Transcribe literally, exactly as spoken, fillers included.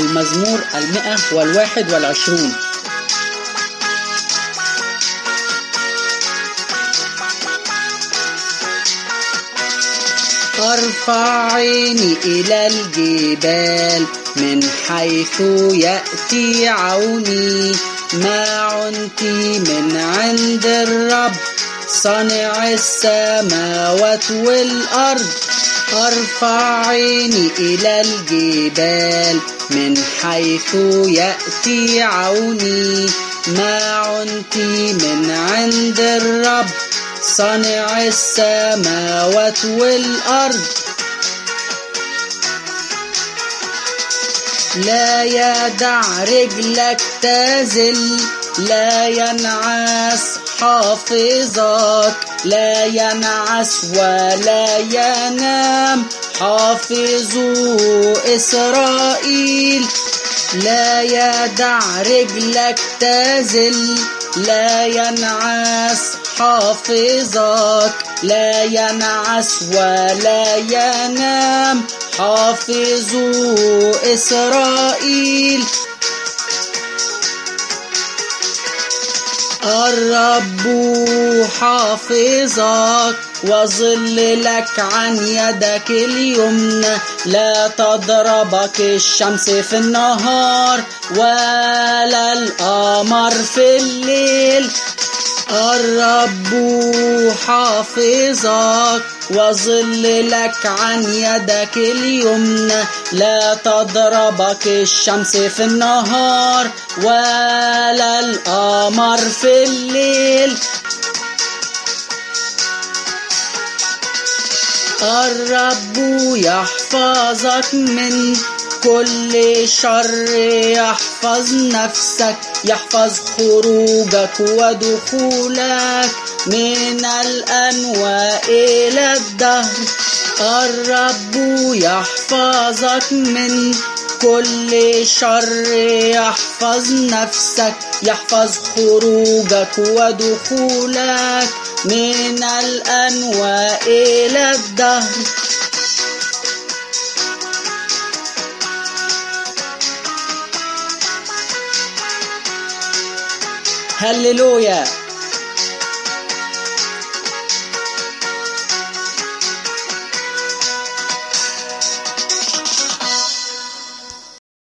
المزمور المئة والواحد والعشرون. أرفع عيني إلى الجبال من حيث يأتي عوني، معونتي من عند الرب صانع السماوات والأرض. أرفع عيني إلى الجبال من حيث يأتي عوني، معونتي من عند الرب صانع السماوات والأرض. لا يدع رجلك تزل، لا ينعس حافظك، لا ينعس ولا ينام حافظو إسرائيل. لا يدع رجلك تزل، لا ينعس حافظك، لا ينعس ولا ينام حافظو إسرائيل. الرب حافظك وظللك عن يدك اليمنى، لا تضربك الشمس في النهار ولا القمر في الليل. الرب حافظك وظللك عن يدك اليمنى، لا تضربك الشمس في النهار ولا القمر في الليل. الرب يحفظك من كل شر، يحفظ نفسك، يحفظ خروجك ودخولك من الأنواء إلى الدهر. الرب يحفظك من كل شر، يحفظ نفسك، يحفظ خروجك ودخولك من الأنواء إلى الدهر. هللويا.